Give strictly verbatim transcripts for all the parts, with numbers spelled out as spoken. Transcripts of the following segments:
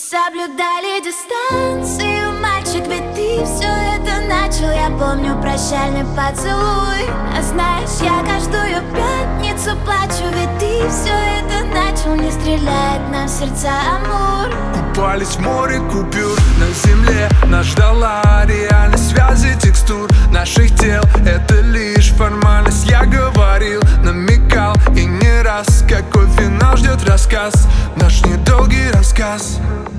соблюдали дистанцию, мальчик, ведь ты все это начал. Я помню прощальный поцелуй. А знаешь, я каждую пятницу плачу, ведь ты все это начал. Не стреляет нам в сердца амур. Купались в море купюр, на земле нас ждала реальность связи текстур наших тел. Это лишь формальность, я говорил, намекал и не раз. Какой финал ждет рассказ, наш недолгий рассказ.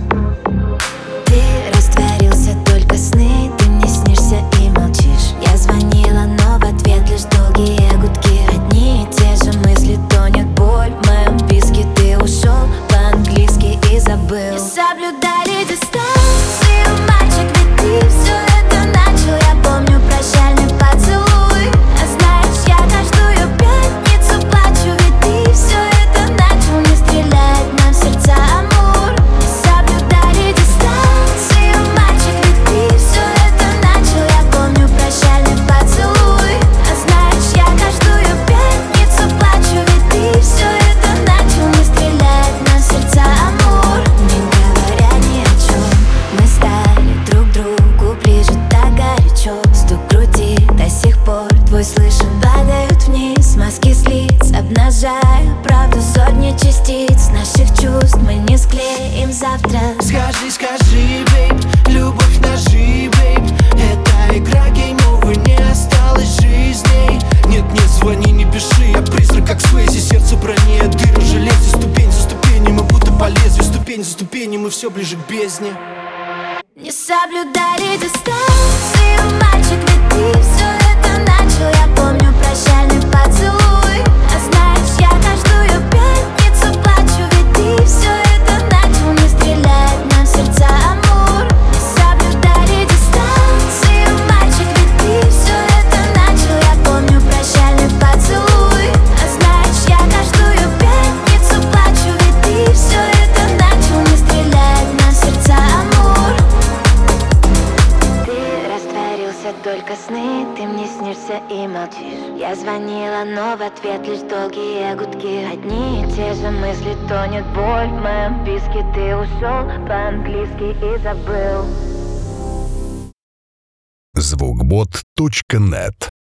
Ты растворился, только сны, ты мне снишься и молчишь. Я звонила, но в ответ лишь долгие гудки. Одни и те же мысли, тонет боль в моем виске. Ты ушел по-английски и забыл. Не соблюдали дистанцию, мальчик, ведь ты все это начал. Я помню прощальный поцелуй. А знаешь, я каждую пятницу плачу, ведь ты все это начал. Не стреляет нам в сердца амур. Не соблюдали дистанцию, мальчик, ведь ты все это начал. Я помню прощальный поцелуй. А знаешь, я каждую пятницу плачу, ведь ты все это начал. Не стреляет нам в сердца амур. Не говоря ни о чем, мы стали друг другу ближе так горячо. Стук груди до сих пор твой слышен. Падают вниз маски с лиц, обнажая правду сотни частиц наших чувств. Мы не склеим завтра. Скажи, скажи, бейб, любовь ножи, бейб. Это игра, гейм-овер, не осталось жизней. Нет, нет, звони, не пиши, я призрак, как Суэйзи. Сердце броне, дыры в железе. Ступень за ступенью, мы будто по лезвию. Ступень за ступенью, мы все ближе к бездне. Не соблюдали дистанцию, мальчик, ведь ты все это начал. Я помню прощальный поцелуй. А знаешь, я каждую пятницу плачу, ведь ты все это начал. Не стреляет нам в сердца амур. Не соблюдали дистанцию, мальчик, ведь ты все это начал. Я помню прощальный поцелуй. А знаешь, я каждую пятницу плачу, ведь ты все это начал. Не стреляет нам в сердца амур. Ты растворился, только сны, ты мне снишься и молчишь. Я звонила, но в ответ лишь долгие гудки. Одни и те же мысли, тонет боль в моем виске. Ты ушел по-английски и забыл. звукбот точка нет